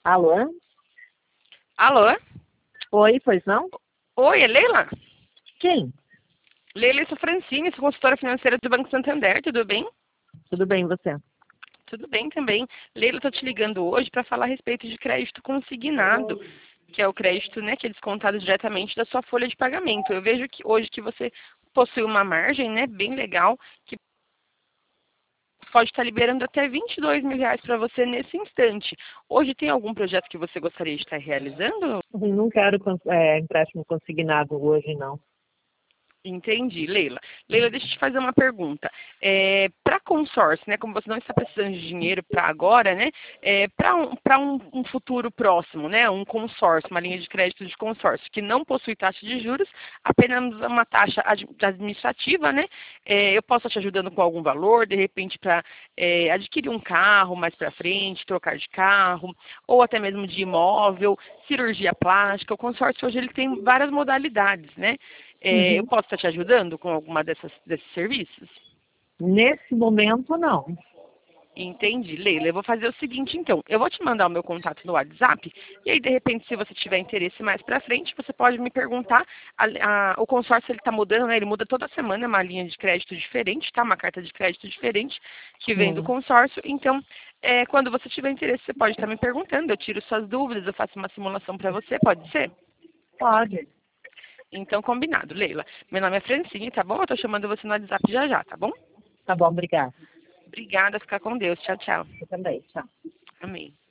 Alô? Alô? Oi, pois não? Oi, é Leila? Quem? Leila, eu sou Francine, sou consultora financeira do Banco Santander, tudo bem? Tudo bem, você? Tudo bem também. Leila, estou te ligando hoje para falar a respeito de crédito consignado, que é o crédito, né, que é descontado diretamente da sua folha de pagamento. Eu vejo que hoje que você possui uma margem, né, bem legal, que pode estar liberando até R$ 22.000 para você nesse instante. Hoje tem algum projeto que você gostaria de estar realizando? Não quero empréstimo consignado hoje, não. Entendi, Leila. Leila, deixa eu te fazer uma pergunta. Para consórcio, né, como você não está precisando de dinheiro para agora, né, para um futuro próximo, né, um consórcio, uma linha de crédito de consórcio que não possui taxa de juros, apenas uma taxa administrativa, né, eu posso estar te ajudando com algum valor, de repente para adquirir um carro mais para frente, trocar de carro, ou até mesmo de imóvel, cirurgia plástica. O consórcio hoje ele tem várias modalidades, né? Eu Uhum. posso estar te ajudando com alguma desses serviços? Nesse momento, não. Entendi, Leila. Eu vou fazer o seguinte, então. Eu vou te mandar o meu contato no WhatsApp, e aí, de repente, se você tiver interesse mais pra frente, você pode me perguntar. O consórcio, ele tá mudando, né? Ele muda toda semana, é uma linha de crédito diferente, tá? Uma carta de crédito diferente que vem do Hum. consórcio. Então, quando você tiver interesse, você pode estar me perguntando. Eu tiro suas dúvidas, eu faço uma simulação pra você, pode ser? Pode. Então, combinado, Leila. Meu nome é Francine, tá bom? Eu tô chamando você no WhatsApp já já, tá bom? Tá bom, obrigada. Obrigada, fica com Deus. Tchau, tchau. Você também, tchau. Amém.